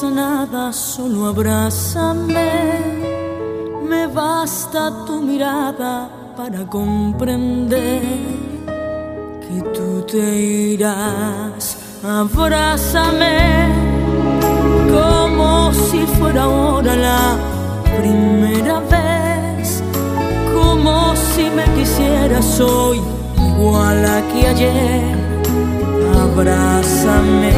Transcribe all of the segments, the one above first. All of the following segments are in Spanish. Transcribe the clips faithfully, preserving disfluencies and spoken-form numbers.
digas nada, solo abrázame. Me basta tu mirada para comprender que tú te irás. Abrázame como si fuera ahora la primera vez, como si me quisieras hoy igual a que ayer. Abrázame.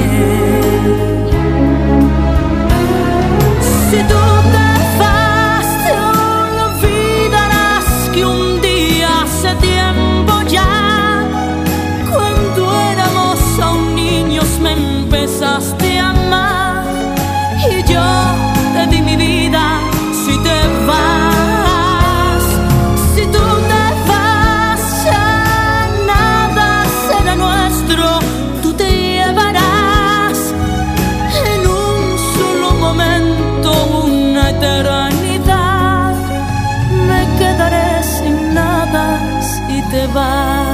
Si tú te vas, te olvidarás que un día hace tiempo ya, cuando éramos aún niños, me empezaste a amar y yo te di mi vida. Si te vas, si tú te vas, ya nada será nuestro. Tú te llevarás en un solo momento una eternidad. Me quedaré sin nada si te vas.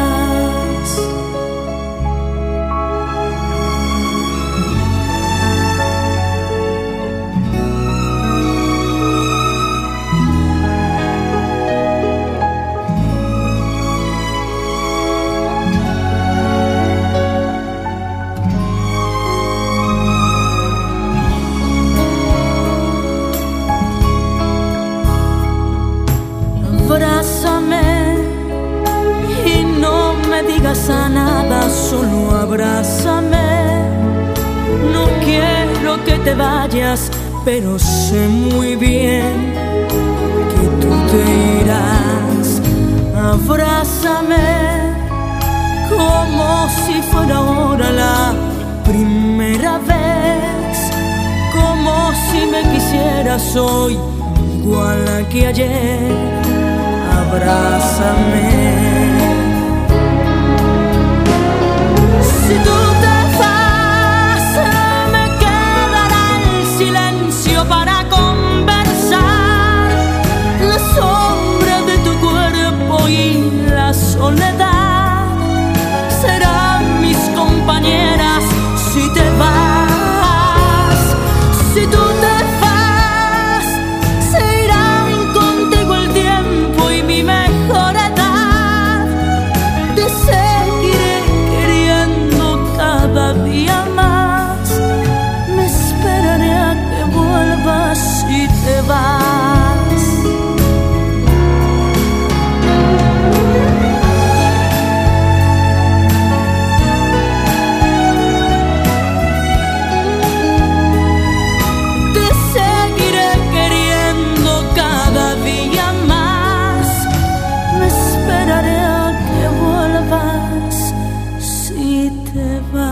Abrázame y no me digas a nada, solo abrázame. No quiero que te vayas, pero sé muy bien que tú te irás. Abrázame como si fuera ahora la primera vez, como si me quisieras hoy igual a que ayer. Abrázame. Si tú te vas, me quedará el silencio para conversar, la sombra de tu cuerpo y la soledad serán mis compañeras. Si te vas, si tú te vas, se irán contigo el tiempo y mi mejor edad. Te seguiré queriendo cada día más. Me esperaré a que vuelvas si te vas. Te seguiré queriendo cada día más. Me esperaré a que vuelvas si te vas.